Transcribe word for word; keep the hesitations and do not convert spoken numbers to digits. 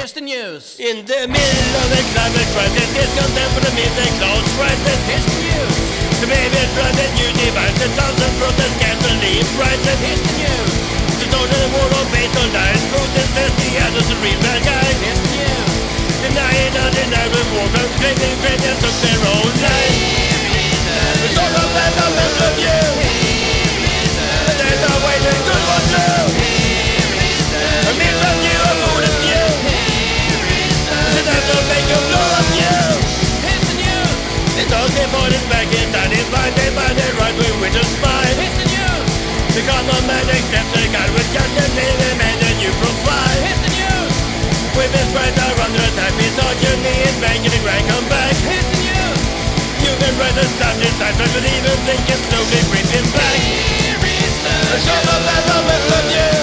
Here's the news. In the middle of the climate crisis, discontent for the middle class rises. Here's the news. The baby's blood and new devices, thousand protest gasoline prices. Here's the news. The total war on based on lies, Putin says the others are real bad guys. Here's the news. Denying undeniable war crimes, claiming Ukrainians took their own lives. It's all about the mental abuse. And there's no way the good ones do. A million you are food and few. So that's to make you blow up you. Here's the news. It's all the morning back in time, invited by the right-wing with a smile. Here's the news. The common man accepts the God with just a name and made a new profile. Here's the news. Women's rights are under attack, misogyny is making a grand comeback. Here's the news. Human rights are stuck inside, but even thinking slowly creeping back. Here is the A show of that moment of you.